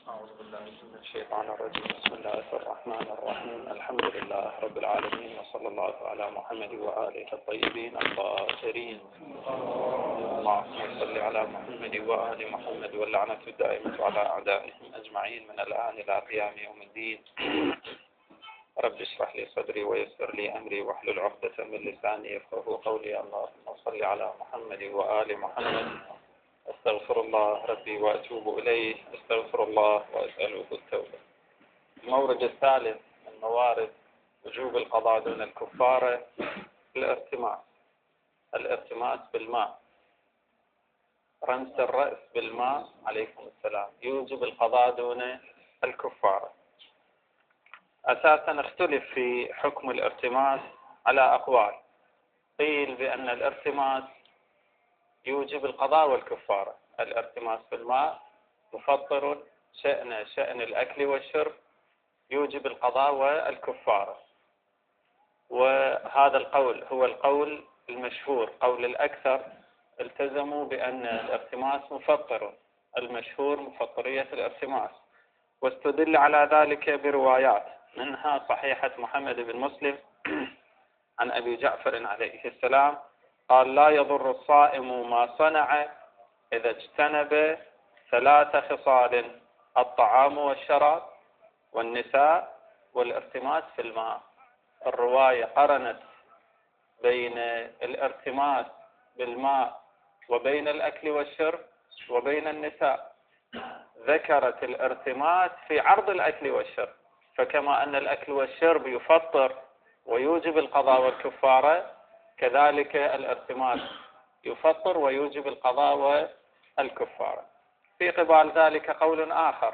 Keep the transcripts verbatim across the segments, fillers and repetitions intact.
أعوذ بالله من الشيطان الرجيم. بسم الله الرحمن الرحيم. الحمد لله رب العالمين، وصلى الله على محمد وآله الطيبين الطاهرين. اللهم صل على محمد وآل محمد، واللعنة الدائمة على أعدائهم أجمعين من الآن إلى قيام يوم الدين. رب اشرح لي صدري ويسر لي أمري واحلل عقدة من لساني يفقهوا قولي. اللهم صل على محمد وآل محمد. أستغفر الله ربي وأتوب إليه، أستغفر الله وأسأله التوبة. المورد الثالث من موارد وجوب القضاء دون الكفارة الارتماس. الارتماس بالماء، رمس الرأس بالماء عليكم السلام، يوجب القضاء دون الكفارة. أساسا اختلف في حكم الارتماس على أقوال. قيل بأن الارتماس يوجب القضاء والكفارة. الارتماس بالماء مفطر شأن شأن الأكل والشرب، يوجب القضاء والكفارة. وهذا القول هو القول المشهور، قول الأكثر التزموا بأن الارتماس مفطر، المشهور مفطرية الارتماس. واستدل على ذلك بروايات، منها صحيحة محمد بن مسلم عن أبي جعفر عليه السلام قال: لا يضر الصائم ما صنع إذا اجتنب ثلاث خصال: الطعام والشراب والنساء والارتماس في الماء. الرواية قرنت بين الارتماس بالماء وبين الأكل والشرب وبين النساء. ذكرت الارتماس في عرض الأكل والشرب، فكما أن الأكل والشرب يفطر ويوجب القضاء والكفارة، كذلك الارتماس يفطر ويوجب القضاء والكفارة. في قبال ذلك قول آخر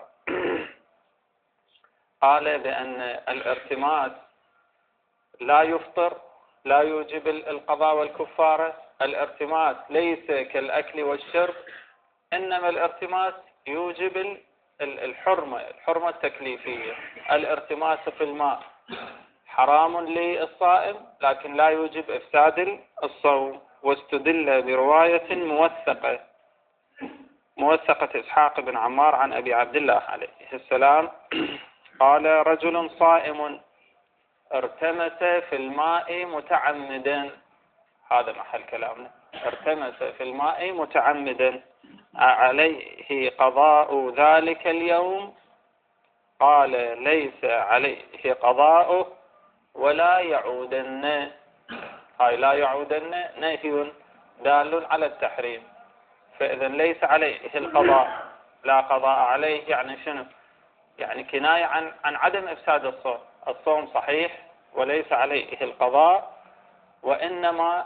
قال بأن الارتماس لا يفطر، لا يوجب القضاء والكفارة. الارتماس ليس كالأكل والشرب، إنما الارتماس يوجب الحرمة الحرمة التكليفية. الارتماس في الماء حرام للصائم لكن لا يوجب إفساد الصوم. واستدل برواية موثقة موثقة إسحاق بن عمار عن أبي عبد الله عليه السلام قال: رجل صائم ارتمس في الماء متعمدا. هذا محل كلامنا. ارتمس في الماء متعمدا، عليه قضاء ذلك اليوم؟ قال: ليس عليه قضاؤه ولا يعودن. هاي لا يعودن نهي دال على التحريم، فإذا ليس عليه القضاء، لا قضاء عليه. يعني شنو؟ يعني كناية عن عن عدم إفساد الصوم. الصوم صحيح وليس عليه القضاء، وإنما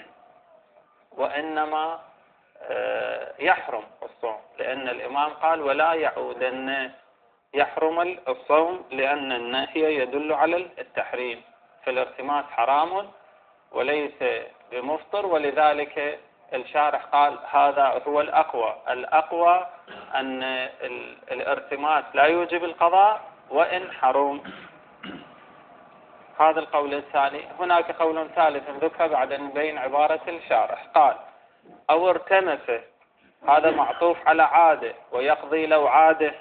وإنما يحرم الصوم، لأن الإمام قال: ولا يعودن، يحرم الصوم، لأن النهي يدل على التحريم. فالارتماس حرام وليس بمفطر، ولذلك الشارح قال هذا هو الأقوى. الأقوى أن الارتماس لا يوجب القضاء وإن حرم. هذا القول الثاني. هناك قول ثالث ذكر بعد أن نبين عبارة الشارح. قال: أو ارتمس، هذا معطوف على عادة ويقضي لو عاده.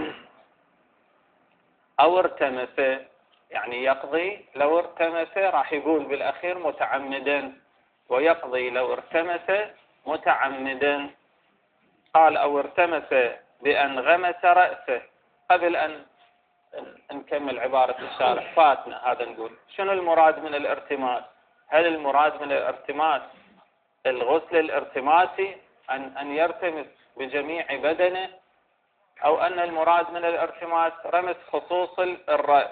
أو ارتمس يعني يقضي لو ارتمس، راح يقول بالأخير متعمدا، ويقضي لو ارتمس متعمدا. قال: أو ارتمس بأن غمس رأسه. قبل أن نكمل عبارة الشارح فاتنا هذا، نقول شنو المراد من الارتماس؟ هل المراد من الارتماس الغسل الارتماسي، أن أن يرتمس بجميع بدنه، أو أن المراد من الارتماس رمس خصوص الرأس؟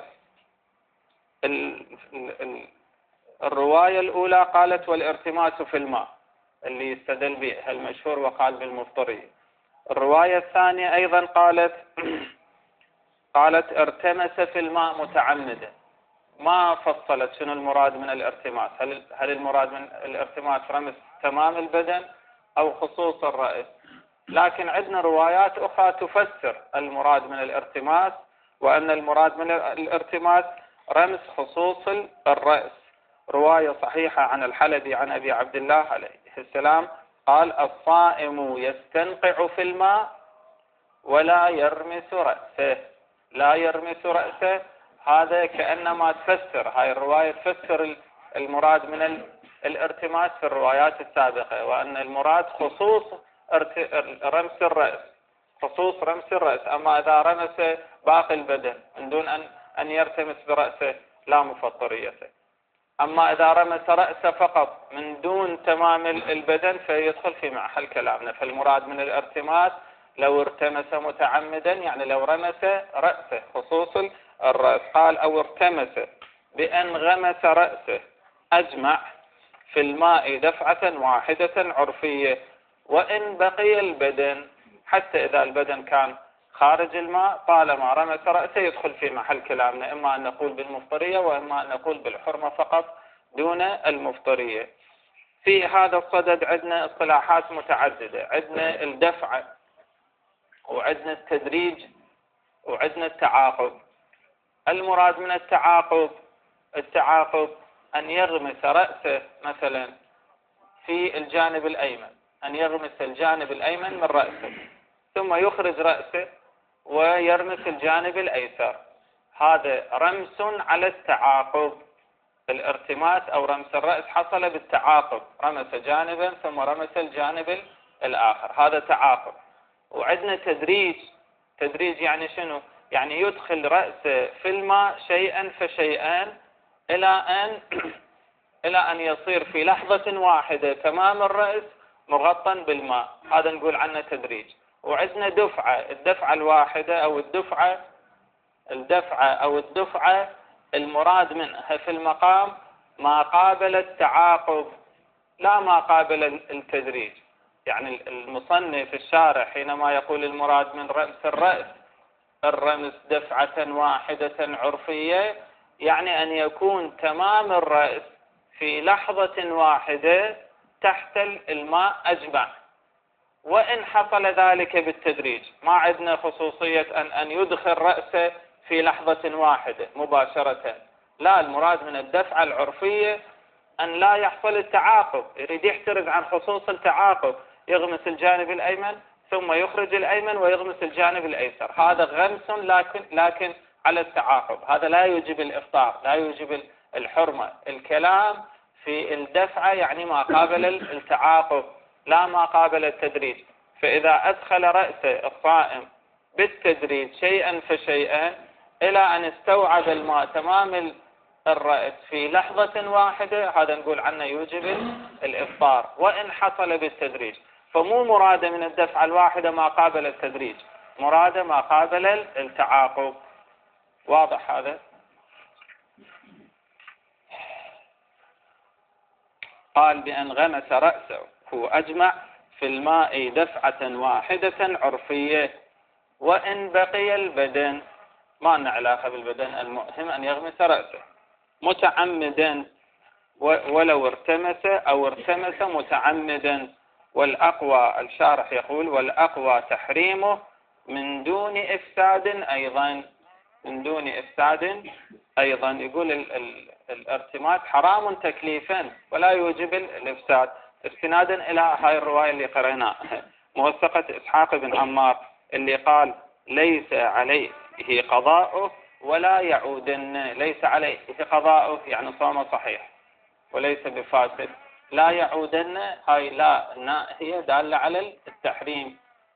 الرواية الأولى قالت: والارتماس في الماء، اللي يستدل به المشهور وقال بالمفطرية. الرواية الثانية أيضا قالت قالت ارتمس في الماء متعمدا. ما فصلت شنو المراد من الارتماس، هل هل المراد من الارتماس رمس تمام البدن أو خصوص الرأس؟ لكن عندنا روايات أخرى تفسر المراد من الارتماس، وأن المراد من الارتماس رمس خصوص الرأس. رواية صحيحة عن الحلبي عن أبي عبد الله عليه السلام قال: الصائم يستنقع في الماء ولا يرمس رأسه. لا يرمس رأسه هذا كأنما تفسر هاي الرواية، تفسر المراد من الارتماس في الروايات السابقة، وأن المراد خصوص رمس الرأس، خصوص رمس الرأس. أما إذا رمس باقي البدن من دون أن أن يرتمس برأسه لا مفطريته. أما إذا رمس رأسه فقط من دون تمام البدن فيدخل في محل كلامنا. فالمراد من الارتماس لو ارتمس متعمدا، يعني لو رمس رأسه خصوص الرأس. قال أو ارتمس بأن غمس رأسه أجمع في الماء دفعة واحدة عرفية، وإن بقي البدن، حتى إذا البدن كان خارج الماء طالما رمس رأسه يدخل في محل كلامنا، إما أن نقول بالمفطرية وإما أن نقول بالحرمة فقط دون المفطرية. في هذا الصدد عندنا اصطلاحات متعددة، عندنا الدفعة، وعندنا التدريج، وعندنا التعاقب. المراد من التعاقب، التعاقب أن يغمس رأسه مثلا في الجانب الأيمن، أن يغمس الجانب الأيمن من رأسه ثم يخرج رأسه ويرمس الجانب الأيسر. هذا رمس على التعاقب. الارتماس أو رمس الرأس حصل بالتعاقب، رمس جانبا ثم رمس الجانب الآخر، هذا تعاقب. وعندنا تدريج. تدريج يعني شنو؟ يعني يدخل رأسه في الماء شيئا فشيئا إلى أن إلى أن يصير في لحظة واحدة تمام الرأس مغطى بالماء، هذا نقول عنه تدريج. وعندنا دفعة. الدفعة الواحدة أو الدفعة الدفعة أو الدفعة المراد منها في المقام ما قابل التعاقب لا ما قابل التدريج. يعني المصنف الشارح حينما يقول المراد من رمس الرأس الرمس دفعة واحدة عرفية، يعني أن يكون تمام الرأس في لحظة واحدة تحت الماء أجمع. وإن حصل ذلك بالتدريج، ما عندنا خصوصية أن أن يدخل رأسه في لحظة واحدة مباشرة، لا، المراد من الدفعة العرفية أن لا يحصل التعاقب، يريد يحترز عن خصوص التعاقب، يغمس الجانب الأيمن ثم يخرج الأيمن ويغمس الجانب الأيسر، هذا غمس لكن لكن على التعاقب، هذا لا يوجب الإفطار، لا يوجب الحرمة. الكلام في الدفعة يعني ما قابل التعاقب لا ما قابل التدريج. فإذا أدخل رأسه الصائم بالتدريج شيئا فشيئا إلى أن استوعب الماء تمام الرأس في لحظة واحدة، هذا نقول عنه يوجب الإفطار وإن حصل بالتدريج. فمو مراد من الدفعة الواحدة ما قابل التدريج، مراد ما قابل التعاقب. واضح هذا؟ قال بأن غمس رأسه هو أجمع في الماء دفعة واحدة عرفية، وإن بقي البدن، ما لنا علاقة بالبدن، المهم أن يغمس رأسه متعمدا ولو ارتمس أو ارتمس متعمدا. والأقوى، الشارح يقول والأقوى تحريمه من دون إفساد أيضا، من دون إفساد أيضا. يقول ال ال الارتماس حرام تكليفا ولا يوجب الإفساد، استنادا إلى هاي الرواية اللي قرأناها موثقة إسحاق بن عمار اللي قال ليس عليه قضاؤه ولا يعودن. ليس عليه قضاؤه يعني صوم صحيح وليس بفاسد، لا يعودن هاي لا هي دالة على التحريم.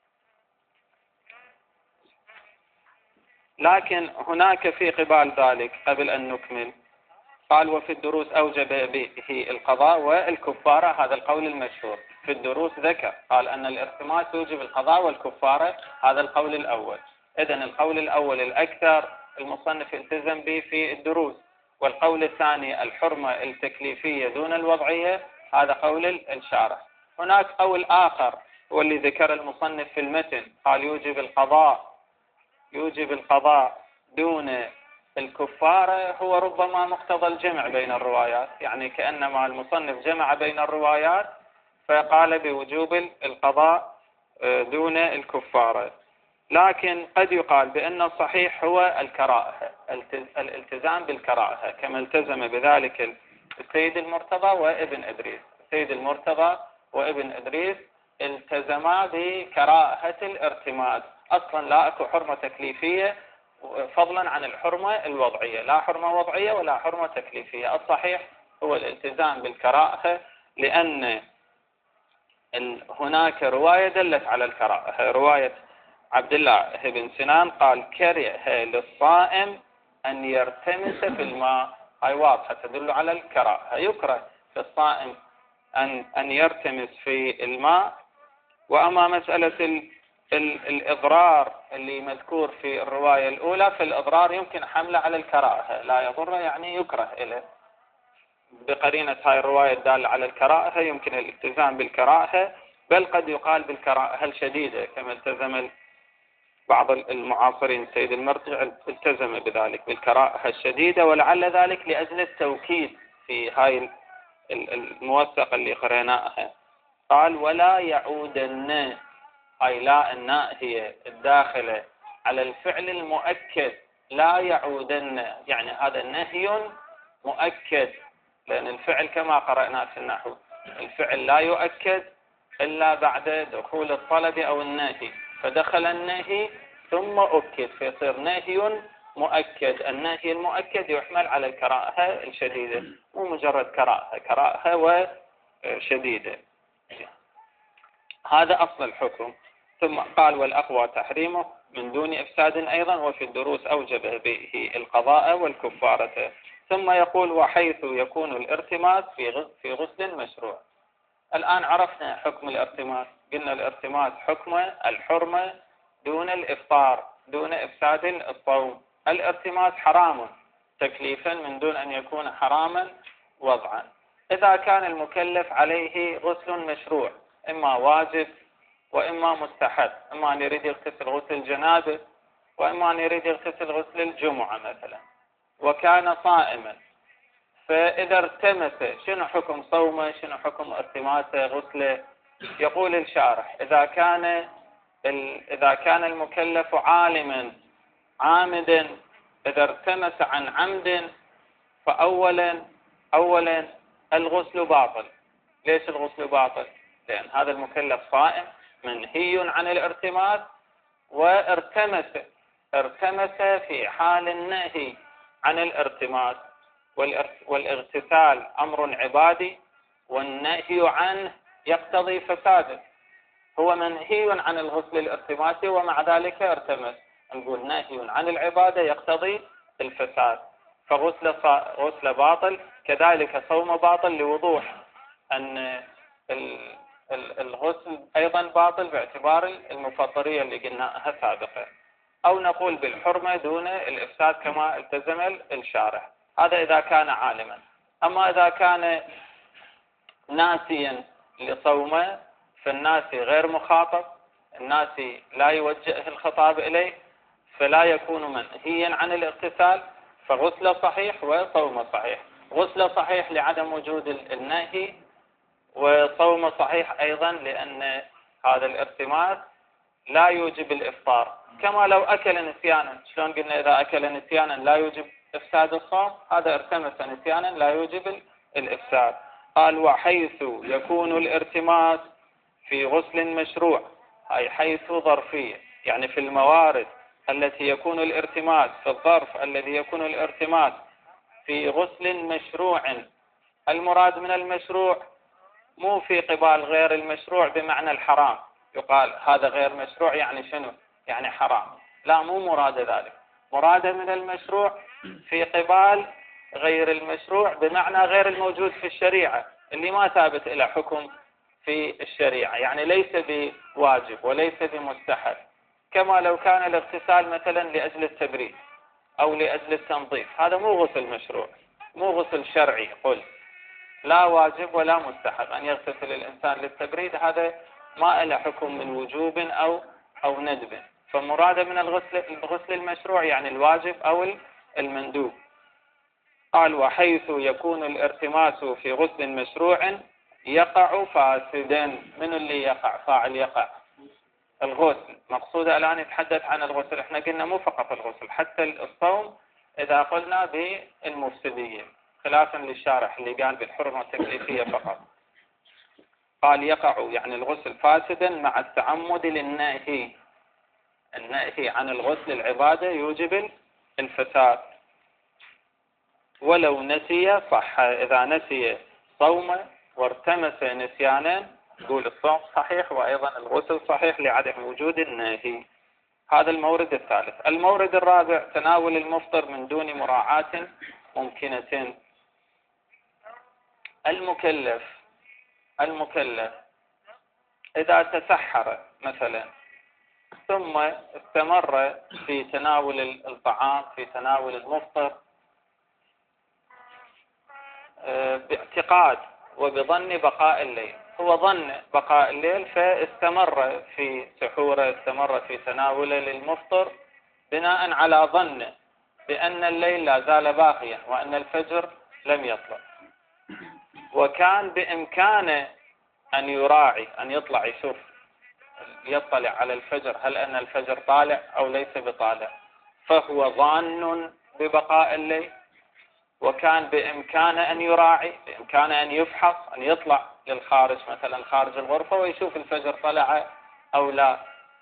لكن هناك في قبال ذلك قبل أن نكمل قال وفي الدروس أوجب به القضاء والكفارة، هذا القول المشهور. في الدروس ذكر قال أن الارتماس يوجب القضاء والكفارة، هذا القول الأول. إذن القول الأول الأكثر المصنف التزم به في الدروس، والقول الثاني الحرمة التكليفية دون الوضعية، هذا قول الشارح. هناك قول آخر هو اللي ذكر المصنف في المتن، قال يوجب القضاء يوجب القضاء دون الكفارة، هو ربما مقتضى الجمع بين الروايات، يعني كأنما المصنف جمع بين الروايات فقال بوجوب القضاء دون الكفارة. لكن قد يقال بأن الصحيح هو الكراهة، الالتزام بالكراهة كما التزم بذلك السيد المرتضى وابن إدريس. السيد المرتضى وابن إدريس التزما بكراهة الارتماس. أصلا لا أكو حرمة تكليفية فضلا عن الحرمة الوضعية، لا حرمة وضعية ولا حرمة تكليفية. الصحيح هو الالتزام بالكراهة، لأن هناك رواية دلت على الكراهة، رواية عبد الله بن سنان قال: كره للصائم أن يرتمس في الماء. هاي واضحة تدل على الكراهة، يكره للصائم أن أن يرتمس في الماء. وأما مسألة ال ال الإضرار اللي مذكور في الرواية الأولى، فالإضرار يمكن حمله على الكراهة، لا يضر يعني يكره إليه. بقرينة هاي الرواية الدالة على الكراهة يمكن الالتزام بالكراهة، بل قد يقال بالكراهة الشديدة، كما التزم بعض المعاصرين. سيد المرجع التزم بذلك بالكراهة الشديدة، ولعل ذلك لأجل التوكيد في هاي الموثقة اللي قريناها. قال: ولا يعودن، هاي لا الناهية الداخلة على الفعل المؤكد، لا يعودن يعني هذا النهي مؤكد، لأن الفعل كما قرأنا في النحو الفعل لا يؤكد إلا بعد دخول الطلب أو النهي، فدخل النهي ثم أكد فيصير نهي مؤكد. النهي المؤكد يحمل على الكراهة الشديدة، مو مجرد كراهة، كراهة وشديدة. هذا أصل الحكم. ثم قال: والأقوى تحريمه من دون إفساد أيضا، وفي الدروس أوجب به القضاء والكفارة. ثم يقول: وحيث يكون الارتماس في غسل مشروع. الآن عرفنا حكم الارتماس، قلنا الارتماس حكمه الحرمة دون الإفطار، دون إفساد الصوم. الارتماس حرام تكليفا من دون أن يكون حراما وضعا. إذا كان المكلف عليه غسل مشروع، إما واجب وإما مستحب، إما أن يريد يغتسل غسل الجنابة وإما أن يريد يغتسل غسل الجمعة مثلا، وكان صائما، فإذا ارتمس شنو حكم صومه؟ شنو حكم ارتماسه غسله؟ يقول الشارح: إذا كان إذا كان المكلف عالما عامدا، إذا ارتمس عن عمد فأولا أولا الغسل باطل. ليش الغسل باطل؟ لأن هذا المكلف صائم منهي عن الارتماس، وارتمس ارتمس في حال النهي عن الارتماس، والاغتسال أمر عبادي والنهي عنه يقتضي فساده. هو منهي عن الغسل الارتماسي ومع ذلك ارتمس، نقول نهي عن العبادة يقتضي الفساد، فغسل غسل باطل. كذلك صوم باطل، لوضوح أن الغسل أيضا باطل باعتبار المفطرية اللي قلناها سابقا. أو نقول بالحرمة دون الإفساد كما التزم الشارح. هذا إذا كان عالما. أما إذا كان ناسيا لصومه، فالناسي غير مخاطب، الناسي لا يوجه الخطاب إليه، فلا يكون منهيا عن الاغتسال، فغسل صحيح وصوم صحيح. غسل صحيح لعدم وجود النهي، وصوم صحيح أيضا لأن هذا الارتماس لا يوجب الإفطار. كما لو أكل نسيانا، شلون قلنا إذا أكل نسيانا لا يوجب إفساد الصوم، هذا ارتمس نسيانا لا يوجب الإفساد. قال: وحيث يكون الارتماس في غسل مشروع، أي حيث ظرفية، يعني في الموارد التي يكون الارتماس، في الظرف الذي يكون الارتماس في غسل مشروع. المراد من المشروع مو في قبال غير المشروع بمعنى الحرام، يقال هذا غير مشروع يعني شنو؟ يعني حرام. لا، مو مراد ذلك. مراد من المشروع في قبال غير المشروع بمعنى غير الموجود في الشريعة، اللي ما ثابت إلى حكم في الشريعة، يعني ليس بواجب وليس بمستحب. كما لو كان الاغتسال مثلا لأجل التبريد أو لأجل التنظيف، هذا مو غسل مشروع، مو غسل شرعي. قل لا واجب ولا مستحب أن يغتسل الإنسان للتبريد، هذا ما له حكم من وجوب أو أو ندب. فمراد من الغسل الغسل المشروع يعني الواجب أو المندوب. قال: وحيث يكون الارتماس في غسل مشروع يقع فاسدا. من اللي يقع؟ فاعل يقع الغسل. مقصود الآن يتحدث عن الغسل. احنا قلنا مو فقط الغسل، حتى الصوم إذا قلنا بالمفسدية، خلافا للشارح اللي قال بالحرمة التكليفية فقط. قال يقع يعني الغسل فاسدا مع التعمد للنهي. النهي عن الغسل العبادة يوجب الفساد. ولو نسي صح. إذا نسي صوم وارتمس نسيانا يقول الصوم صحيح وأيضا الغسل صحيح لعدم وجود النهي. هذا المورد الثالث. المورد الرابع تناول المفطر من دون مراعاة ممكنة. المكلف المكلف إذا تسحر مثلا ثم استمر في تناول الطعام في تناول المفطر باعتقاد وبظن بقاء الليل، هو ظن بقاء الليل فاستمر في سحوره، استمر في تناوله للمفطر بناء على ظن بأن الليل لا زال باقيا وأن الفجر لم يطلع، وكان بإمكانه أن يراعي أن يطلع يشوف يطلع على الفجر هل أن الفجر طالع أو ليس بطالع، فهو ظان ببقاء الليل، وكان بإمكانه أن يراعي، بإمكانه أن يفحص، أن يطلع للخارج مثلا خارج الغرفة ويشوف الفجر طلع أو لا.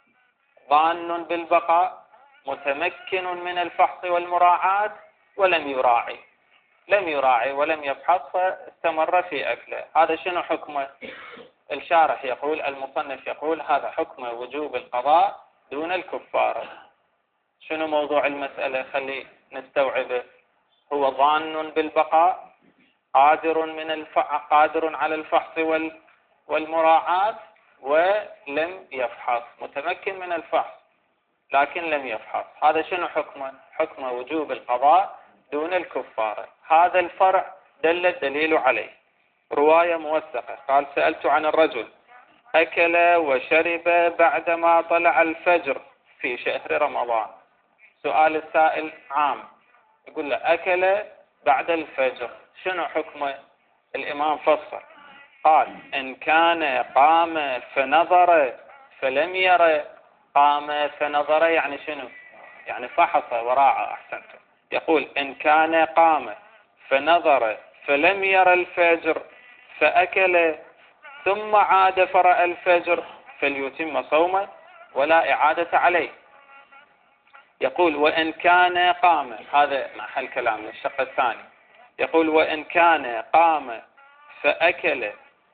ظان بالبقاء متمكن من الفحص والمراعاة ولم يراعي لم يراعي ولم يفحص فاستمر في أكله. هذا شنو حكمه؟ الشارح يقول المصنف يقول هذا حكم وجوب القضاء دون الكفارة. شنو موضوع المسألة؟ خلي نستوعبه. هو ظان بالبقاء قادر من الفع... قادر على الفحص وال... والمراعاة ولم يفحص، متمكن من الفحص لكن لم يفحص. هذا شنو حكمه؟ حكم وجوب القضاء دون الكفارة. هذا الفرع دل الدليل عليه. رواية موثقة قال سألت عن الرجل أكل وشرب بعدما طلع الفجر في شهر رمضان. سؤال السائل عام، يقول له أكل بعد الفجر شنو حكمه؟ الإمام فصل قال إن كان قام فنظر فلم ير. قام فنظر يعني شنو؟ يعني فحص وراعى. أحسنتم. يقول إن كان قام فنظر فلم ير الفجر فأكل ثم عاد فرأى الفجر فليتم صومه ولا إعادة عليه. يقول وإن كان قام، هذا محل كلام الشق الثاني، يقول وإن كان قام فأكل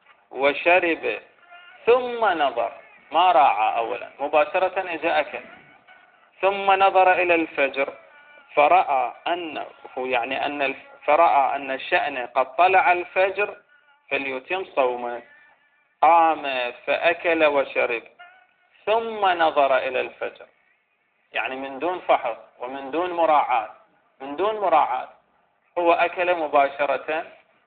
وشرب ثم نظر، ما راعى أولا مباشرة إذا أكل، ثم نظر إلى الفجر فرأى أنه يعني أن فرأى أن الشأن قد طلع الفجر فليتم صومه. قام فأكل وشرب ثم نظر إلى الفجر، يعني من دون فحص ومن دون مراعاة من دون مراعاة هو أكل مباشرة،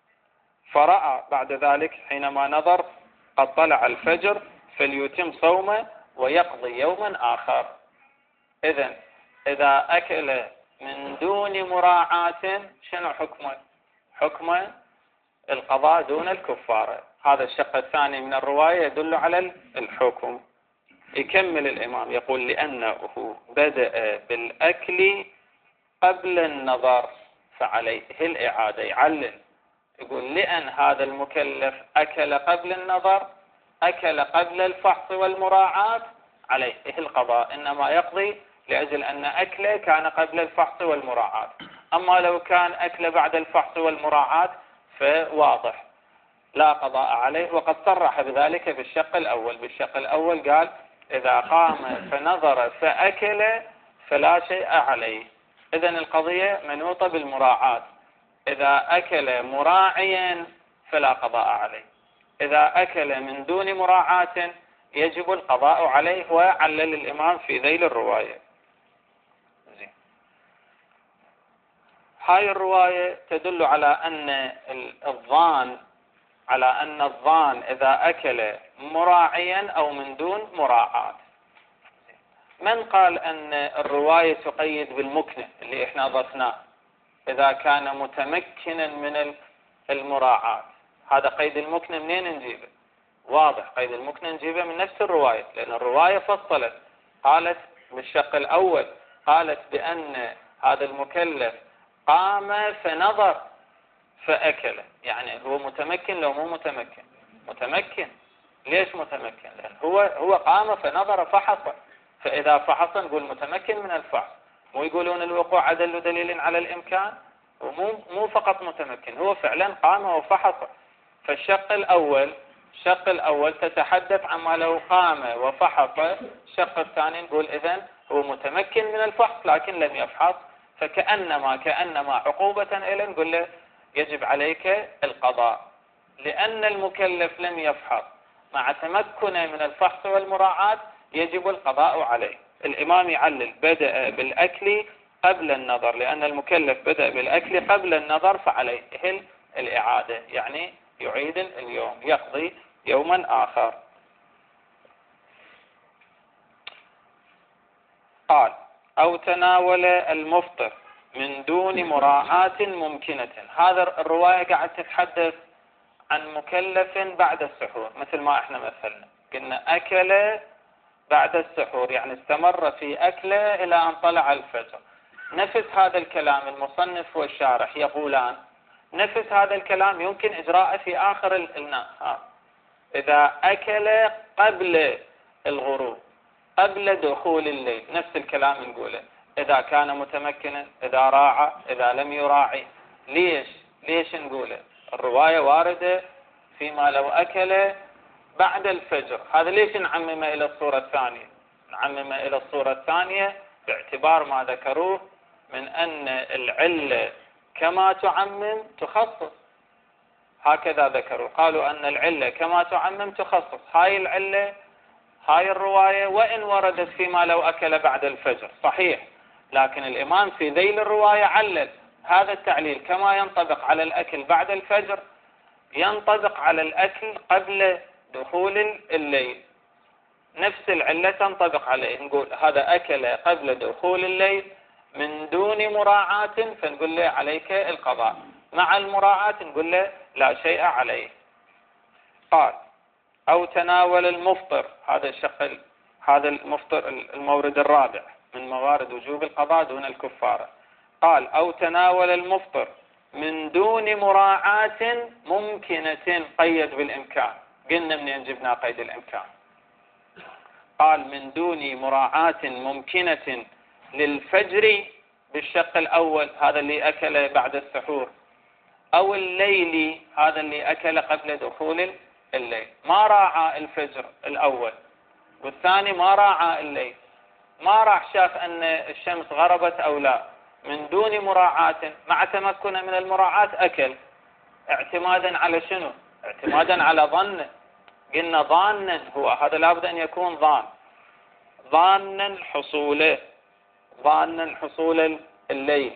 فرأى بعد ذلك حينما نظر قد طلع الفجر فليتم صومه ويقضي يوما آخر. إذن إذا أكل من دون مراعاة شنو حكمه؟ حكمه القضاء دون الكفارة. هذا الشق الثاني من الرواية يدل على الحكم. يكمل الإمام يقول لأنه بدأ بالأكل قبل النظر فعليه الإعادة. يعلل يقول لأن هذا المكلف أكل قبل النظر، أكل قبل الفحص والمراعاة، عليه القضاء، إنما يقضي لأجل أن أكله كان قبل الفحص والمراعاة. أما لو كان أكل بعد الفحص والمراعاة فواضح لا قضاء عليه، وقد صرح بذلك بالشق الأول. بالشق الأول قال إذا قام فنظر فأكل فلا شيء عليه. إذن القضية منوطة بالمراعاة. إذا أكل مراعيا فلا قضاء عليه، إذا أكل من دون مراعاة يجب القضاء عليه. وعلل الإمام في ذيل الرواية. زين. هاي الرواية تدل على أن الظان على أن الظان إذا أكل مراعيا أو من دون مراعاة. من قال أن الرواية تقيد بالمكنة اللي إحنا ضفناه إذا كان متمكنا من المراعاة؟ هذا قيد المكنة منين نجيبه؟ واضح قيد المكنة نجيبه من نفس الرواية، لأن الرواية فصلت قالت بالشق الأول قالت بأن هذا المكلف قام فنظر فأكل، يعني هو متمكن لو مو متمكن؟ متمكن. ليش متمكن؟ لأن هو هو قام فنظر فحص، فإذا فحص نقول متمكن من الفحص. مو يقولون الوقوع أدل دليل على الإمكان، ومو مو فقط متمكن، هو فعلا قام وفحص. فالشق الأول الشق الأول تتحدث عما لو قام وفحص. الشق الثاني نقول إذن هو متمكن من الفحص لكن لم يفحص، فكأنما كأنما عقوبة إليه نقول له يجب عليك القضاء، لأن المكلف لم يفحص مع تمكنه من الفحص والمراعاة يجب القضاء عليه. الإمام يعلل بدأ بالأكل قبل النظر، لأن المكلف بدأ بالأكل قبل النظر فعليه الإعادة، يعني يعيد اليوم، يقضي يوما آخر. قال أو تناول المفطر من دون مراعاة ممكنة. هذا الرواية قاعد تتحدث عن مكلف بعد السحور، مثل ما احنا مثلنا قلنا أكل بعد السحور، يعني استمر في أكله إلى أن طلع الفجر. نفس هذا الكلام المصنف والشارح يقولان نفس هذا الكلام يمكن إجراءه في آخر النهار، إذا أكل قبل الغروب قبل دخول الليل، نفس الكلام نقوله إذا كان متمكنا، إذا راعى، إذا لم يراعي. ليش ليش نقوله؟ الرواية واردة فيما لو أكل بعد الفجر، هذا ليش نعممه إلى الصورة الثانية؟ نعممه إلى الصورة الثانية باعتبار ما ذكروه من أن العلة كما تعمم تخصص، هكذا ذكروا، قالوا أن العلة كما تعمم تخصص. هاي العلة هاي الرواية وإن وردت فيما لو أكل بعد الفجر صحيح، لكن الإمام في ذيل الرواية علل هذا التعليل كما ينطبق على الأكل بعد الفجر ينطبق على الأكل قبل دخول الليل، نفس العلة تنطبق عليه. نقول هذا أكل قبل دخول الليل من دون مراعاة فنقول له عليك القضاء، مع المراعاة نقول له لا شيء عليه. قال أو تناول المفطر، هذا الشق هذا المفطر المورد الرابع من موارد وجوب القضاء دون الكفارة. قال أو تناول المفطر من دون مراعاة ممكنة، قيد بالإمكان. قلنا منين جبنا قيد الإمكان؟ قال من دون مراعاة ممكنة للفجر بالشق الأول، هذا اللي أكل بعد السحور، أو الليل، هذا اللي أكل قبل دخول الليل. ما راعى الفجر الأول والثاني ما راعى الليل، ما راح شاف أن الشمس غربت أو لا، من دون مراعاة مع تمكنه من المراعاة أكل اعتمادا على شنو؟ اعتمادا على ظن. قلنا ظانا، هو هذا لابد أن يكون ظان، ظانا حصوله، ظانا حصول الليل.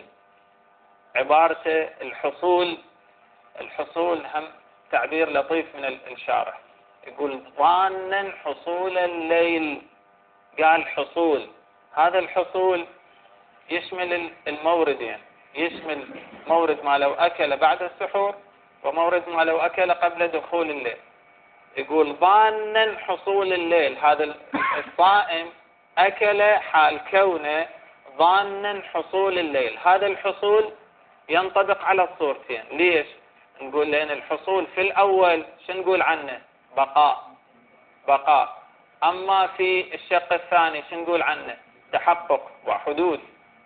عبارة الحصول، الحصول هم تعبير لطيف من الشارح، يقول ظانا حصول الليل، قال حصول. هذا الحصول يشمل الموردين، يشمل مورد ما لو أكل بعد السحور ومورد ما لو أكل قبل دخول الليل. يقول ظانا حصول الليل، هذا الصائم أكل حال كونه ظانا حصول الليل. هذا الحصول ينطبق على الصورتين. ليش؟ نقول لأن الحصول في الأول شو نقول عنه؟ بقاء، بقاء. أما في الشق الثاني شو نقول عنه؟ تحقق وحدوث.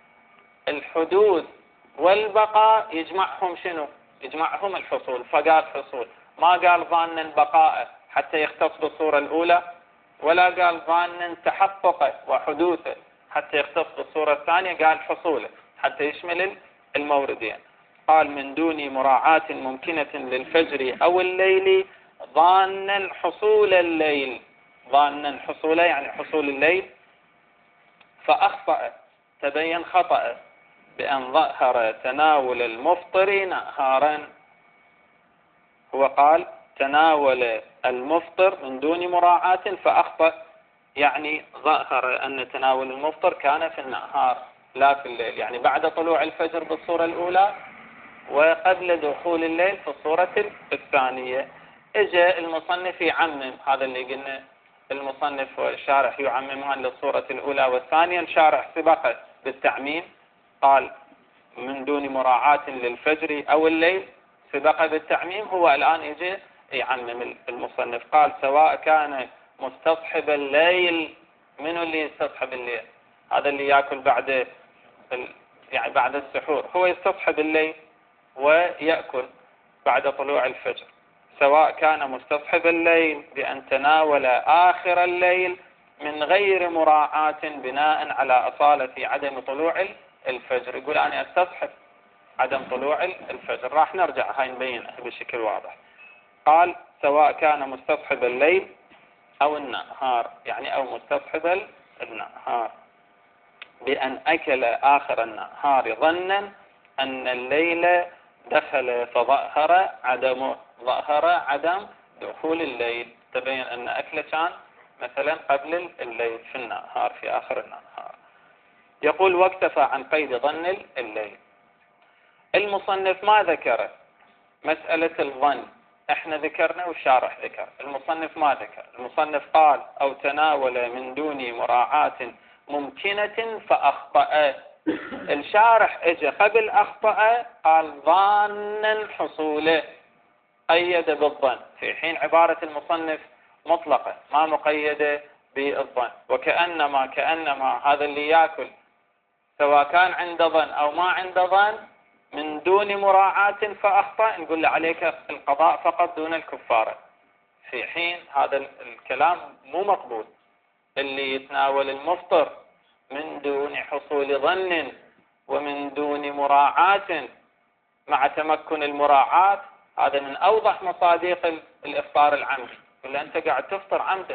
الحدوث والبقاء يجمعهم شنو؟ يجمعهم الحصول، فقال حصول، ما قال ظانا بقاءه حتى يختص بالصورة الأولى، ولا قال ظانا تحققه وحدوثه حتى يختص بالصورة الثانية، قال حصوله حتى يشمل الموردين. قال من دون مراعاة ممكنة للفجر أو الليل ظانا حصول الليل، ظانا حصوله يعني حصول الليل، فأخطأ تبين خطأ بأن ظهر تناول المفطر نهارا. هو قال تناول المفطر من دون مراعاة فأخطأ، يعني ظهر أن تناول المفطر كان في النهار لا في الليل، يعني بعد طلوع الفجر بالصورة الأولى وقبل دخول الليل في الصورة الثانية. اجى المصنف يعمم، هذا اللي قلنا المصنف والشارح يعممها للصورة الأولى والثانية. الشارح سبق بالتعميم قال من دون مراعاة للفجر أو الليل، سبق بالتعميم. هو الآن يجي يعمم المصنف، قال سواء كان مستصحب الليل. منو اللي يستصحب الليل؟ هذا اللي يأكل بعد يعني بعد السحور، هو يستصحب الليل ويأكل بعد طلوع الفجر. سواء كان مستصحب الليل بأن تناول آخر الليل من غير مراعاة بناء على أصالة عدم طلوع الفجر. يقول أنا أستصحب عدم طلوع الفجر، راح نرجع هاي نبينها بشكل واضح. قال سواء كان مستصحب الليل أو النهار، يعني أو مستصحب النهار بأن أكل آخر النهار ظنا أن الليل دخل فظهر عدم ظهر عدم دخول الليل. تبين أن أكله كان مثلا قبل الليل في النهار في آخر النهار. يقول واكتفى عن قيد ظن الليل. المصنف ما ذكر مسألة الظن، احنا ذكرنا والشارح ذكر، المصنف ما ذكر. المصنف قال أو تناول من دون مراعاة ممكنة فأخطأ. الشارح اجى قبل أخطأ قال ظانا حصوله، قيد بالظن، في حين عبارة المصنف مطلقة ما مقيدة بالظن. وكأنما كأنما هذا اللي يأكل سواء كان عنده ظن أو ما عنده ظن من دون مراعاة فأخطأ، نقول له عليك القضاء فقط دون الكفارة، في حين هذا الكلام مو مقبول. اللي يتناول المفطر من دون حصول ظن ومن دون مراعاة مع تمكن المراعاة، هذا من أوضح مصادق الإفطار العمدي. يقول له أنت قاعد تفطر عمدا،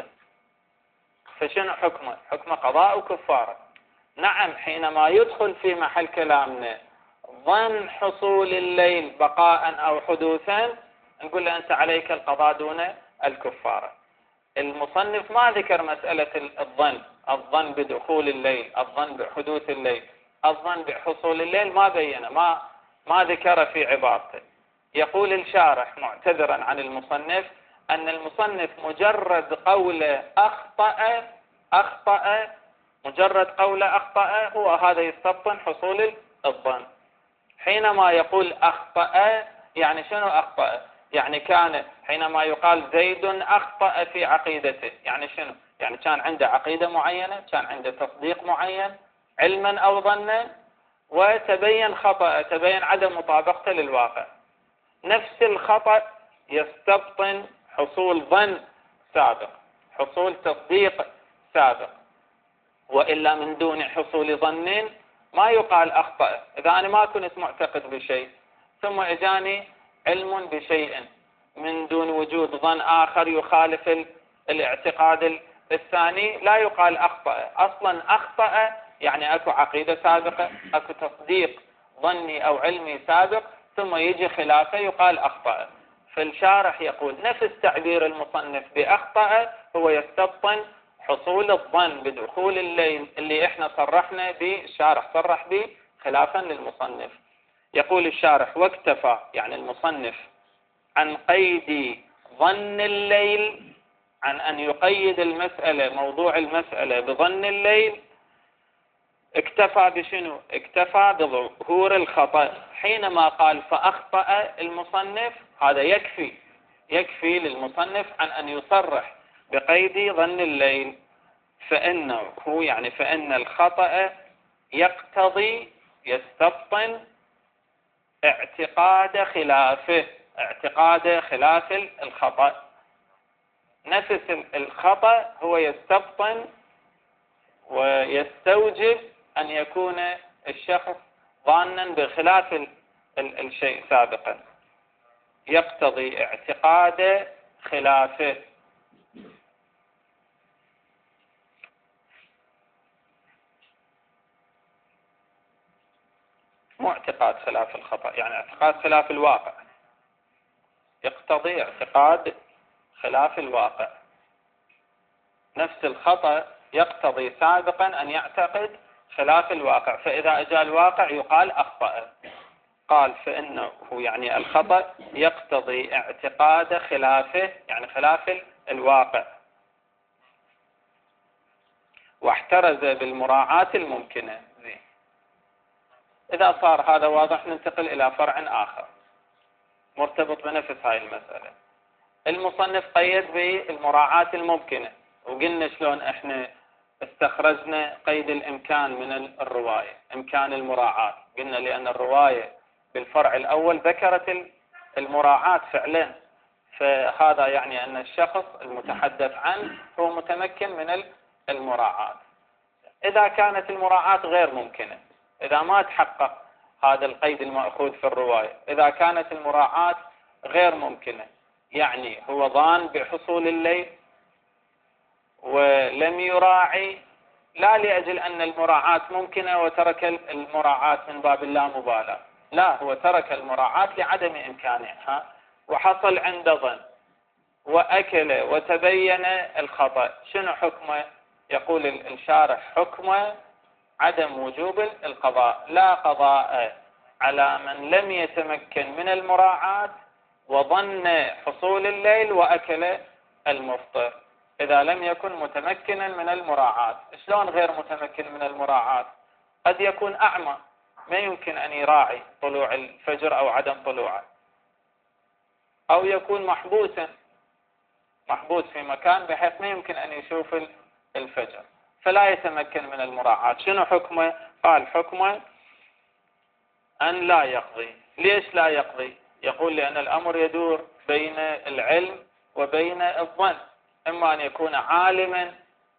فشنو حكمه؟ حكمه قضاء وكفارة. نعم، حينما يدخل في محل كلامنا ظن حصول الليل بقاء أو حدوثا، نقول له أنت عليك القضاء دون الكفارة. المصنف ما ذكر مسألة الظن، الظن بدخول الليل، الظن بحدوث الليل، الظن بحصول الليل، ما بينه، ما ما ذكر في عبارته. يقول الشارح معتذرا عن المصنف أن المصنف مجرد قوله أخطأ أخطأ مجرد قوله أخطأ هو هذا يستبطن حصول الظن. حينما يقول أخطأ يعني شنو أخطأ؟ يعني كان حينما يقال زيد أخطأ في عقيدته، يعني شنو؟ يعني كان عنده عقيدة معينة، كان عنده تصديق معين علما أو ظنا، وتبين خطأ، تبين عدم مطابقته للواقع. نفس الخطأ يستبطن حصول ظن سابق، حصول تصديق سابق، وإلا من دون حصول ظن ما يقال أخطأ. إذا أنا ما كنت معتقد بشيء ثم إجاني علم بشيء من دون وجود ظن آخر يخالف الاعتقاد الثاني، لا يقال أخطأ. أصلا أخطأ يعني أكو عقيدة سابقة، أكو تصديق ظني أو علمي سابق، ثم يجي خلافه يقال أخطأ. فالشارح يقول نفس تعبير المصنف بأخطأ هو يستبطن حصول الظن بدخول الليل اللي احنا صرحنا به، الشارح صرح به خلافا للمصنف. يقول الشارح واكتفى يعني المصنف عن قيد ظن الليل، عن أن يقيد المسألة موضوع المسألة بظن الليل. اكتفى بشنو؟ اكتفى بظهور الخطأ. حينما قال فأخطأ المصنف هذا يكفي يكفي للمصنف عن أن يصرح بقيد ظن الليل، فإنه هو يعني فإن الخطأ يقتضي يستبطن اعتقاد خلافه، اعتقاد خلاف الخطأ. نفس الخطأ هو يستبطن ويستوجب أن يكون الشخص ظانا بخلاف الشيء سابقا، يقتضي اعتقاد خلافه. مو اعتقاد خلاف الخطأ، يعني اعتقاد خلاف الواقع، يقتضي اعتقاد خلاف الواقع. نفس الخطأ يقتضي سابقا أن يعتقد خلاف الواقع، فإذا أجاء الواقع يقال أخطأ. قال فإنه يعني الخطأ يقتضي اعتقاد خلافه، يعني خلاف الواقع، واحترز بالمراعاة الممكنة. إذا صار هذا واضح ننتقل إلى فرع آخر مرتبط بنفس هاي المسألة. المصنف قيد بالمراعاة الممكنة، وقلنا شلون احنا استخرجنا قيد الامكان من الرواية، امكان المراعاة. قلنا لان الرواية بالفرع الاول ذكرت المراعاة فعلا، فهذا يعني ان الشخص المتحدث عنه هو متمكن من المراعاة. اذا كانت المراعاة غير ممكنة، اذا ما تحقق هذا القيد المأخوذ في الرواية، اذا كانت المراعاة غير ممكنة، يعني هو ظان بحصول الليل ولم يراعي، لا لأجل أن المراعاة ممكنة وترك المراعاة من باب اللامبالاة، لا، هو ترك المراعاة لعدم إمكانها، وحصل عنده ظن وأكل وتبين الخطأ. شنو حكمه؟ يقول الشارح حكمه عدم وجوب القضاء، لا قضاء على من لم يتمكن من المراعاة وظن حصول الليل وأكل المفطر، إذا لم يكن متمكنا من المراعاة. شلون غير متمكن من المراعاة؟ قد يكون أعمى، ما يمكن أن يراعي طلوع الفجر أو عدم طلوعه، أو يكون محبوسا، محبوس في مكان بحيث ما يمكن أن يشوف الفجر، فلا يتمكن من المراعاة. شنو حكمه؟ قال حكمه أن لا يقضي. ليش لا يقضي؟ يقول لأن الأمر يدور بين العلم وبين الظن، إما أن يكون عالما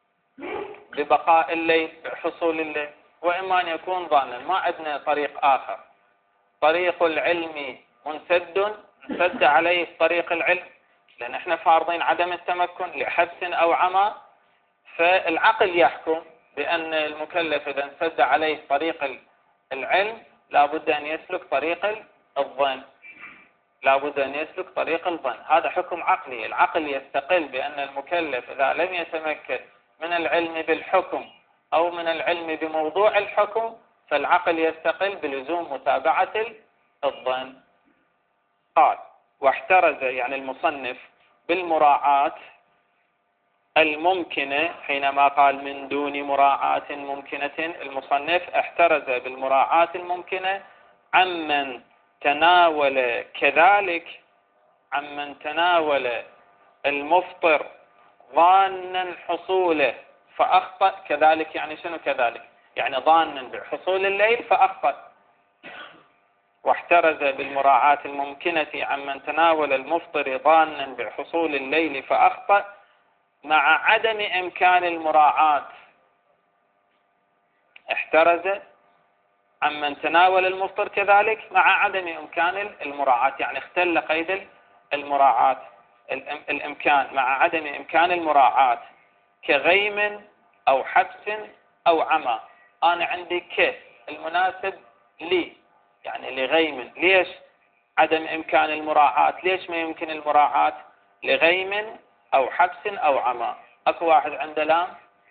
ببقاء الليل بحصول الليل، وإما أن يكون ظانا. ما عندنا طريق آخر، طريق العلم منسد، انسد عليه طريق العلم، لأن احنا فارضين عدم التمكن لحبس أو عمى، فالعقل يحكم بأن المكلف إذا انسد عليه طريق العلم لابد أن يسلك طريق الظن، لابد أن يسلك طريق الظن. هذا حكم عقلي، العقل يستقل بأن المكلف إذا لم يتمكن من العلم بالحكم أو من العلم بموضوع الحكم، فالعقل يستقل بلزوم متابعة الظن. قال واحترز يعني المصنف بالمراعاة الممكنة، حينما قال من دون مراعاة ممكنة، المصنف احترز بالمراعاة الممكنة عمن تناول كذلك، عمن تناول المفطر ظانا حصوله فأخطأ. كذلك يعني شنو كذلك؟ يعني ظانا بحصول الليل فأخطأ. واحترز بالمراعاة الممكنة عمن تناول المفطر ظانا بحصول الليل فأخطأ مع عدم إمكان المراعاة. احترز عمن تناول المفطر كذلك مع عدم إمكان المراعاة، يعني اختل قيد المراعاة، الإمكان مع عدم إمكان المراعاة، كغيم أو حبس أو عمى. أنا عندي ك المناسب لي، يعني لغيم. ليش عدم إمكان المراعاة؟ ليش ما يمكن المراعاة؟ لغيم أو حبس أو عمى. أكو واحد عنده لام؟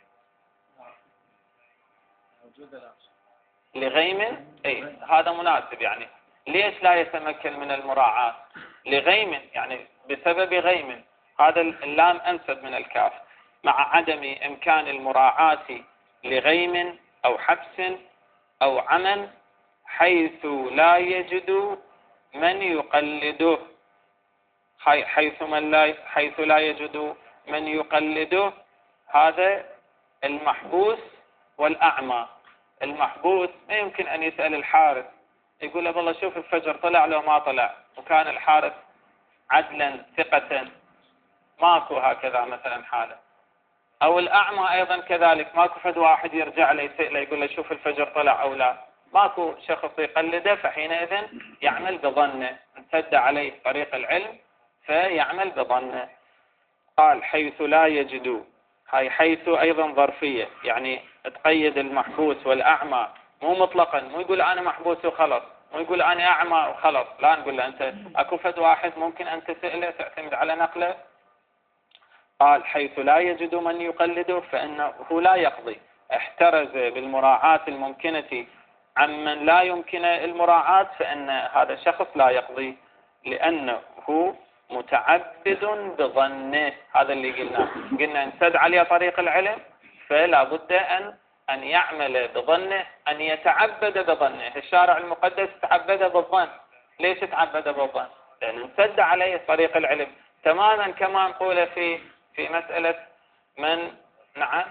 لغيم، أي هذا مناسب. يعني ليش لا يتمكن من المراعاة؟ لغيم، يعني بسبب غيم، هذا اللام أنسب من الكاف. مع عدم إمكان المراعاة لغيم أو حبس أو عمى حيث لا يجد من يقلده، حيث من لا حيث لا يجد من يقلده. هذا المحبوس والأعمى. المحبوس ما يمكن أن يسأل الحارس يقول له والله شوف الفجر طلع لو ما طلع، وكان الحارس عدلا ثقة، ماكو هكذا مثلا حاله. أو الأعمى أيضا كذلك، ماكو فد واحد يرجع له يسأله يقول له شوف الفجر طلع أو لا، ماكو شخص يقلده، فحينئذ يعمل بظنه، انسد عليه طريق العلم فيعمل بظنه. قال حيث لا يجد، هاي حيث أيضا ظرفية، يعني تقيد المحبوس والأعمى، مو مطلقا، مو يقول أنا محبوس وخلص، مو يقول أنا أعمى وخلص، لا، نقول له أنت أكو فد واحد ممكن أن تسأله تعتمد على نقله. قال حيث لا يجد من يقلده فإنه لا يقضي. احترز بالمراعاة الممكنة عمن لا يمكن المراعاة، فإن هذا الشخص لا يقضي لأنه متعبد بظنه. هذا اللي قلنا، قلنا انسد عليه طريق العلم، فلا بد أن أن يعمل بظنه، أن يتعبد بظنه. الشارع المقدس تعبد بالظن. ليش تعبد بالظن؟ لأن انسد عليه طريق العلم. تماما كما نقول في في مسألة من نعم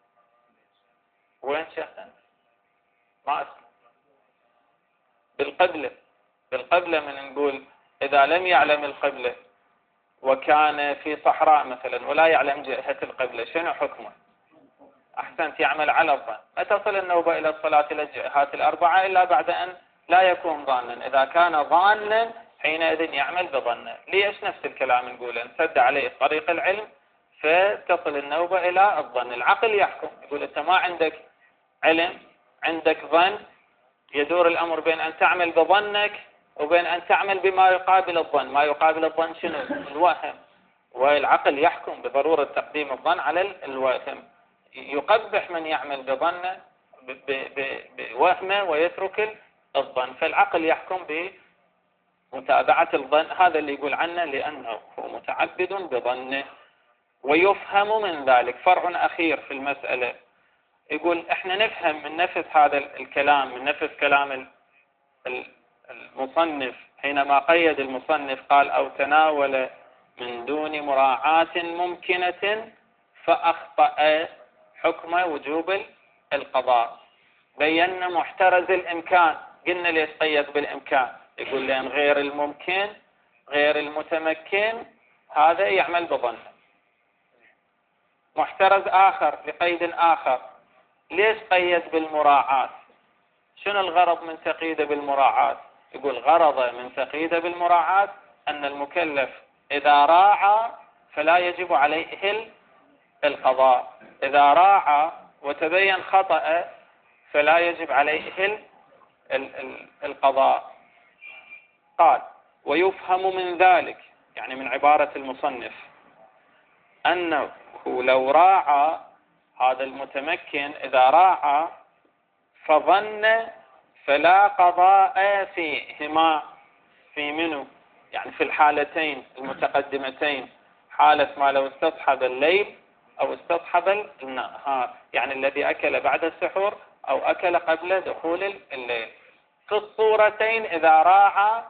وين شيخنا ما أسمع بالقبلة بالقبلة من نقول إذا لم يعلم القبلة وكان في صحراء مثلا ولا يعلم جهة القبلة شنو حكمه؟ أحسنت، يعمل على الظن. لا تصل النوبة إلى الصلاة إلى الجهات الأربعة إلا بعد أن لا يكون ظانا. إذا كان ظانا حينئذ يعمل بظنه. ليش نفس الكلام نقول سد عليه طريق العلم فتصل النوبة إلى الظن. العقل يحكم يقول أنت ما عندك علم، عندك ظن، يدور الأمر بين أن تعمل بظنك وبين أن تعمل بما يقابل الظن. ما يقابل الظن شنو؟ الوهم. والعقل يحكم بضرورة تقديم الظن على الوهم. يقبح من يعمل بظنه بوهمه ويترك الظن. فالعقل يحكم بمتابعة الظن. هذا اللي يقول عنه لأنه هو متعبد بظنه. ويفهم من ذلك فرع أخير في المسألة. يقول احنا نفهم من نفس هذا الكلام، من نفس كلام المصنف حينما قيد المصنف قال أو تناول من دون مراعاة ممكنة فأخطأ حكم وجوب القضاء. بينا محترز الإمكان. قلنا ليش قيد بالإمكان؟ يقول لأن غير الممكن غير المتمكن هذا يعمل بظنه. محترز آخر لقيد آخر. ليش قيد بالمراعاة؟ شنو الغرض من تقييده بالمراعاة؟ يقول غرض من تقييده بالمراعاة أن المكلف إذا راعى فلا يجب عليه القضاء، إذا راعى وتبين خطأ فلا يجب عليه القضاء. قال ويفهم من ذلك، يعني من عبارة المصنف، أنه لو راعى هذا المتمكن إذا راعى فظن فلا قضاء فيهما. في منه يعني في الحالتين المتقدمتين، حالة ما لو استصحب الليل أو استصحب النهار، يعني الذي أكل بعد السحور أو أكل قبل دخول الليل. في الصورتين إذا راعى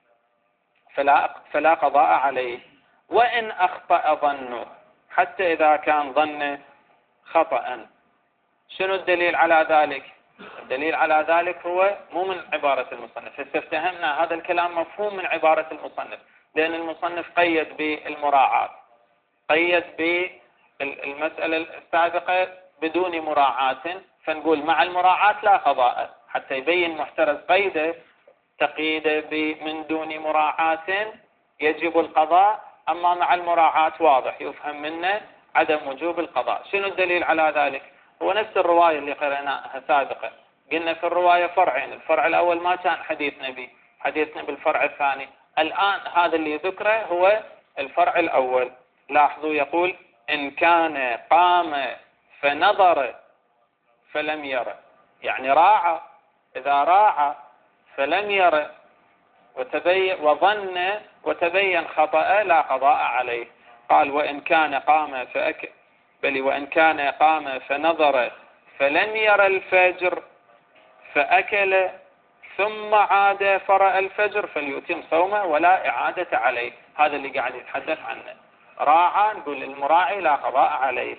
فلا, فلا قضاء عليه. وإن أخطأ ظنه، حتى إذا كان ظنه خطأ. شنو الدليل على ذلك؟ الدليل على ذلك هو مو من عبارة المصنف. استفهمنا هذا الكلام مفهوم من عبارة المصنف، لأن المصنف قيد بالمراعاة، قيد بالمسألة السابقة بدون مراعاة، فنقول مع المراعاة لا قضاء، حتى يبين محترز قيده تقييده من دون مراعاة يجب القضاء، أما مع المراعاة واضح يفهم منه عدم وجوب القضاء. شنو الدليل على ذلك؟ هو نفس الرواية اللي قرأناها سابقا. قلنا في الرواية فرعين، الفرع الأول ما كان حديث نبي، حديثنا بالفرع الثاني. الآن هذا اللي ذكره هو الفرع الأول. لاحظوا يقول إن كان قام فنظر فلم يرى، يعني راعى. إذا راعى فلم يرى وتبين وظن وتبين خطأ لا قضاء عليه. قال وإن كان قام فأكل بل وإن كان قام فنظر فلم يرى الفجر فأكل ثم عاد فرأى الفجر فليتم صومه ولا إعادة عليه. هذا اللي قاعد يتحدث عنه. راعى نقول المراعي لا قضاء عليه.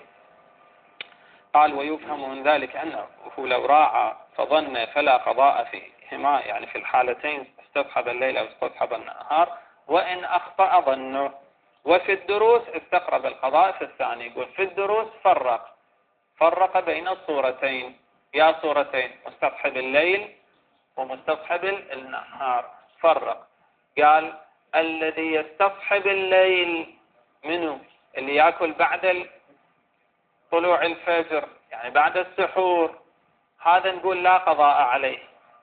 قال ويفهم من ذلك أنه لو راعى فظن فلا قضاء فيهما، يعني في الحالتين استصحب الليل أو استصحب النهار. وإن أخطأ ظنه. وفي الدروس استقرب القضاء في الثاني. يقول في الدروس فرق فرق بين الصورتين. يا صورتين مستصحب الليل ومستصحب النهار. فرق قال الذي يستصحب الليل منه اللي يأكل بعد طلوع الفجر، يعني بعد السحور، هذا نقول لا قضاء عليه.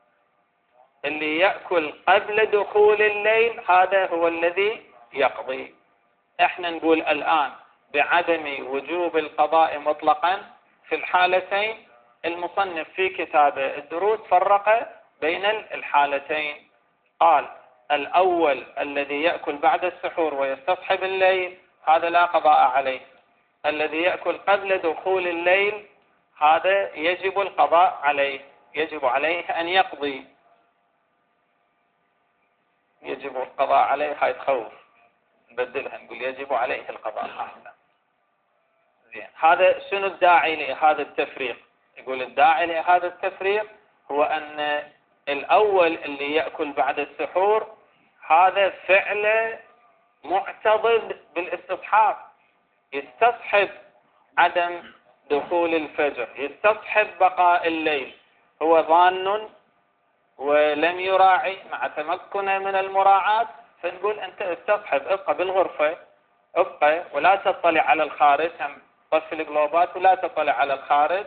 اللي يأكل قبل دخول الليل هذا هو الذي يقضي. احنا نقول الآن بعدم وجوب القضاء مطلقا في الحالتين. المصنف في كتابه الدروس فرق بين الحالتين. قال الأول الذي يأكل بعد السحور ويستصحب الليل هذا لا قضاء عليه. الذي يأكل قبل دخول الليل هذا يجب القضاء عليه، يجب عليه أن يقضي، يجب القضاء عليه. هاي تخوف نبدلها نقول يجب عليه القضاء أحسن. زين، هذا شنو الداعي لهذا التفريق؟ يقول الداعي لهذا التفريق هو أن الأول اللي يأكل بعد السحور هذا فعل معتضد بالاستصحاب، يستصحب عدم دخول الفجر، يستصحب بقاء الليل، هو ظان ولم يراعي مع تمكنه من المراعاة، فنقول أنت استصحب، ابقى بالغرفة، ابقى ولا تطلع على الخارج، هم طفي الجلوبات ولا تطلع على الخارج،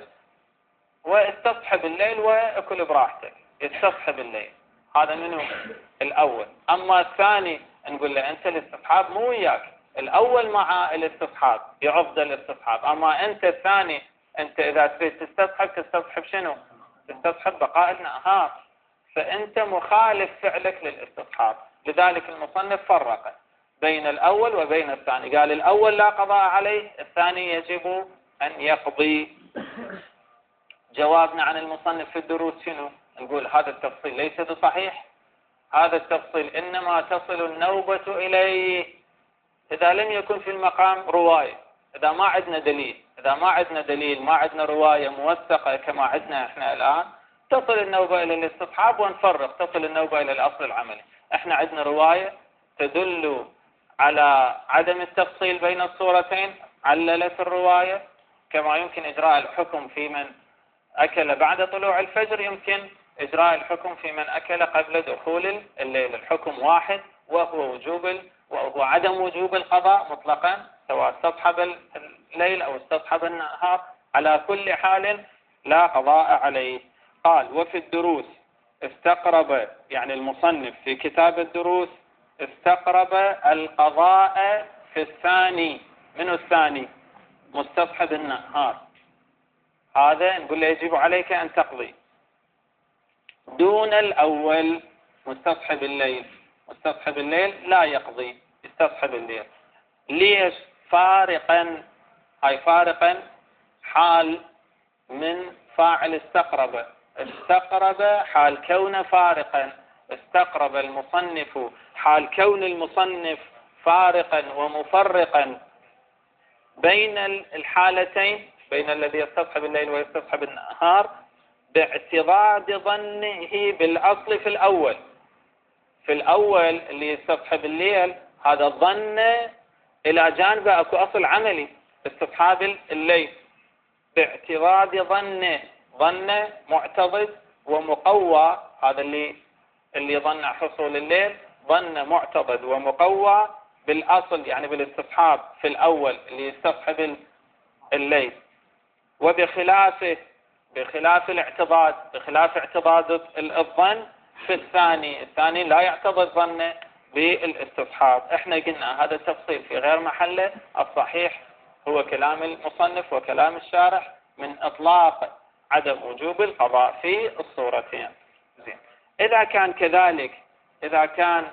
واستصحب الليل واكل براحتك، استصحب الليل. هذا منه الأول. أما الثاني نقول له أنت الاستصحاب مو وياك، الأول مع الاستصحاب يعض الاستصحاب، أما أنت الثاني أنت إذا تريد تستصحب تستصحب شنو؟ تستصحب بقاء النهار، فأنت مخالف فعلك للاستصحاب. لذلك المصنف فرق بين الأول وبين الثاني، قال الأول لا قضاء عليه، الثاني يجب أن يقضي. جوابنا عن المصنف في الدروس شنو؟ نقول هذا التفصيل ليس بصحيح، هذا التفصيل إنما تصل النوبة إليه إذا لم يكن في المقام رواية، إذا ما عندنا دليل، إذا ما عندنا دليل ما عندنا رواية موثقة كما عندنا إحنا الآن، تصل النوبة إلى الاستصحاب ونفرق، تصل النوبة إلى الأصل العملي. إحنا عندنا رواية تدل على عدم التفصيل بين الصورتين، عللت الرواية كما يمكن إجراء الحكم في من أكل بعد طلوع الفجر يمكن إجراء الحكم في من أكل قبل دخول الليل، الحكم واحد وهو وجوب وهو عدم وجوب القضاء مطلقا، سواء استصحب الليل أو استصحب النهار، على كل حال لا قضاء عليه. قال وفي الدروس استقرب، يعني المصنف في كتاب الدروس استقرب القضاء في الثاني. من الثاني؟ مستصحب النهار، هذا نقول له يجب عليك أن تقضي، دون الأول مستصحب الليل. مستصحب الليل لا يقضي، يستصحب الليل. ليش؟ فارقا، هاي فارقا حال من فاعل استقرب، استقرب حال كونه فارقا، استقرب المصنف حال كون المصنف فارقا ومفرقا بين الحالتين، بين الذي يستصحب الليل ويستصحب النهار، باعتضاد ظنه بالأصل في الأول. في الأول اللي يستصحب الليل هذا الظن إلى جانبه أكو أصل عملي استصحاب الليل، باعتضاد ظنه، ظن معتضد ومقوى، هذا اللي اللي ظن حصول الليل ظن معتضد ومقوى بالأصل، يعني بالاستصحاب في الأول اللي يستصحب الليل، وبخلافه بخلاف الاعتضاد، بخلاف اعتضاد الظن في الثاني، الثاني لا يعتضد ظنه بالاستصحاب. احنا قلنا هذا التفصيل في غير محله، الصحيح هو كلام المصنف وكلام الشارح من اطلاق عدم وجوب القضاء في الصورتين. زين، اذا كان كذلك، اذا كان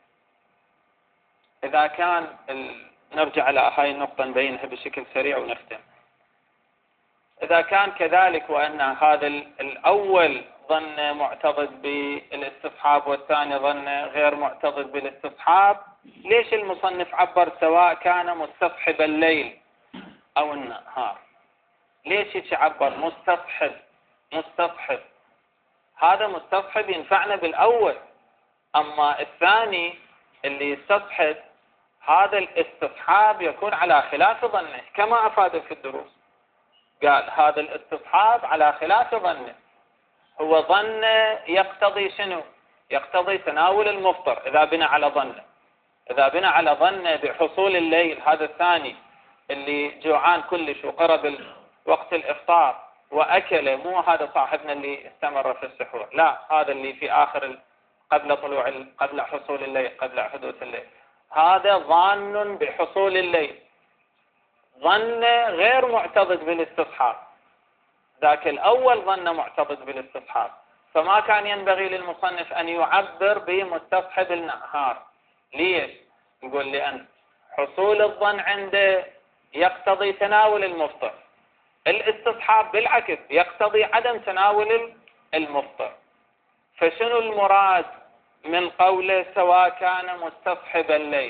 اذا كان ال... نرجع على هاي النقطة نبينها بشكل سريع ونختم. إذا كان كذلك وأن هذا الأول ظن معتضد بالاستصحاب والثاني ظن غير معتضد بالاستصحاب، ليش المصنف عبر سواء كان مستصحب الليل أو النهار؟ ليش يعبر مستصحب؟ مستصحب هذا مستصحب ينفعنا بالأول، أما الثاني اللي يستصحب هذا الاستصحاب يكون على خلاف ظنه كما أفاد في الدروس. قال هذا الاستصحاب على خلاف ظنه، هو ظن يقتضي شنو؟ يقتضي تناول المفطر إذا بنى على ظنه، إذا بنى على ظنه بحصول الليل، هذا الثاني اللي جوعان كلش وقرب وقت الإفطار وأكل، مو هذا صاحبنا اللي استمر في السحور، لا، هذا اللي في آخر قبل طلوع قبل حصول الليل، قبل حدوث الليل، هذا ظان بحصول الليل، ظن غير معتضد بالاستصحاب. ذاك الأول ظن معتضد بالاستصحاب، فما كان ينبغي للمصنف أن يعبر بمستصحب النهار. ليش؟ يقول لأن حصول الظن عنده يقتضي تناول المفطر، الاستصحاب بالعكس يقتضي عدم تناول المفطر. فشنو المراد من قوله سواء كان مستصحب الليل؟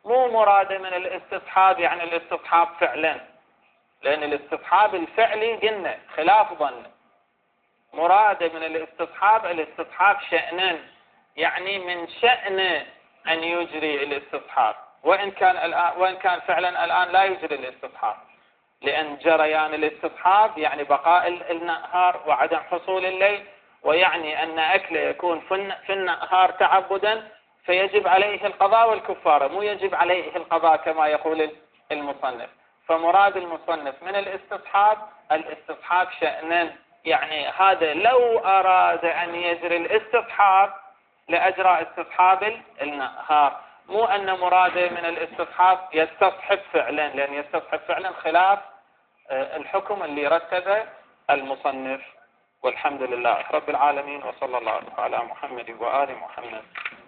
مو مراده من الاستصحاب يعني الاستصحاب فعلا، لأن الاستصحاب الفعلي قلنا خلاف ظن. مراده من الاستصحاب الاستصحاب شأنا، يعني من شأن أن يجري الاستصحاب، وإن كان الآن وإن كان فعلا الآن لا يجري الاستصحاب، لأن جريان الاستصحاب يعني بقاء النهار وعدم حصول الليل، ويعني أن أكله يكون في النهار تعبدا فيجب عليه القضاء والكفارة، مو يجب عليه القضاء كما يقول المصنف. فمراد المصنف من الاستصحاب الاستصحاب شأنا، يعني هذا لو أراد أن يجري الاستصحاب لأجرى استصحاب النهار، مو أن مراده من الاستصحاب يستصحب فعلا، لأن يستصحب فعلا خلاف الحكم اللي رتبه المصنف. والحمد لله رب العالمين، وصلى الله على محمد وآل محمد.